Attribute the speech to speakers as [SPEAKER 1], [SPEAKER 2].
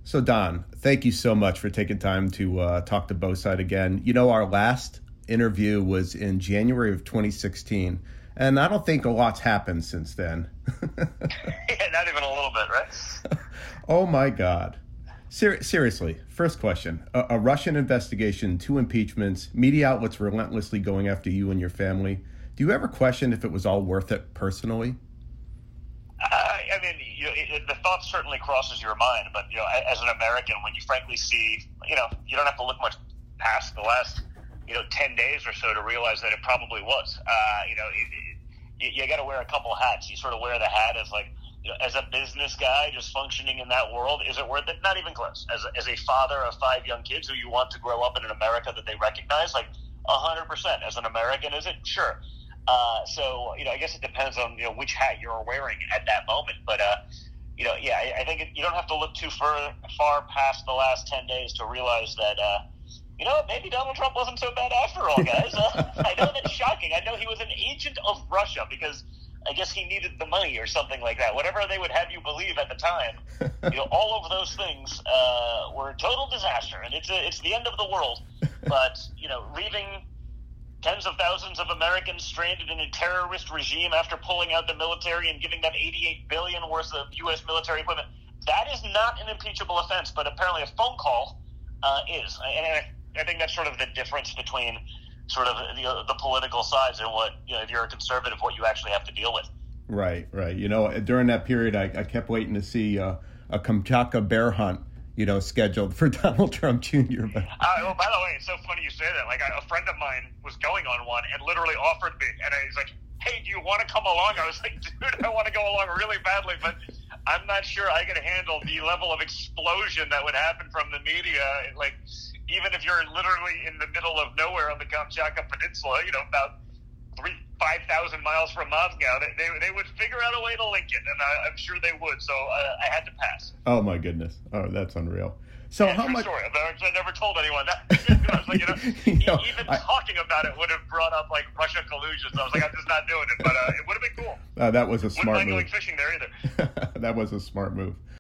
[SPEAKER 1] So Don, thank you so much for taking time to talk to Bowside again. You know, our last interview was in January of 2016, and I don't think a lot's happened since then.
[SPEAKER 2] Yeah, not even a little bit, right?
[SPEAKER 1] Oh my God. Seriously, first question. A Russian investigation, 2 impeachments, media outlets relentlessly going after you and your family. Do you ever question if it was all worth it personally?
[SPEAKER 2] I mean, the thought certainly crosses your mind, but as an American, when you frankly see, you don't have to look much past the last, 10 days or so to realize that it probably was. You got to wear a couple hats. You sort of wear the hat as like, as a business guy just functioning in that world, is it worth it? Not even close. As a father of 5 young kids who you want to grow up in an America that they recognize, like 100%. As an American, is it? Sure. So I guess it depends on which hat you're wearing at that moment. But I think you don't have to look too far past the last 10 days to realize that maybe Donald Trump wasn't so bad after all, guys. I know that's shocking. I know he was an agent of Russia because I guess he needed the money or something like that. Whatever they would have you believe at the time, all of those things were a total disaster, and it's the end of the world. But leaving tens of thousands of Americans stranded in a terrorist regime after pulling out the military and giving them $88 billion worth of U.S. military equipment, that is not an impeachable offense, but apparently a phone call is. And I think that's sort of the difference between sort of the political sides and what, if you're a conservative, what you actually have to deal with.
[SPEAKER 1] Right. During that period, I kept waiting to see a Kamchatka bear hunt, scheduled for Donald Trump Jr.
[SPEAKER 2] Well, by the way, it's so funny you say that. Like, a friend of mine was going on one and literally offered me, and he's like, hey, do you want to come along? I was like, dude, I want to go along really badly, but I'm not sure I can handle the level of explosion that would happen from the media. Like, even if you're literally in the middle of nowhere on the Kamchatka Peninsula, about 5,000 miles from Moscow, they would figure out a way to link it, and I'm sure they would. So I had to pass.
[SPEAKER 1] Oh my goodness! Oh, that's unreal. So how much?
[SPEAKER 2] Story. I never told anyone that. I was like, even talking about it would have brought up like Russia collusion. So I was like, I'm just not doing it. But it would have been cool.
[SPEAKER 1] That was a smart move.
[SPEAKER 2] Wouldn't mind going fishing there either.
[SPEAKER 1] That was a smart move.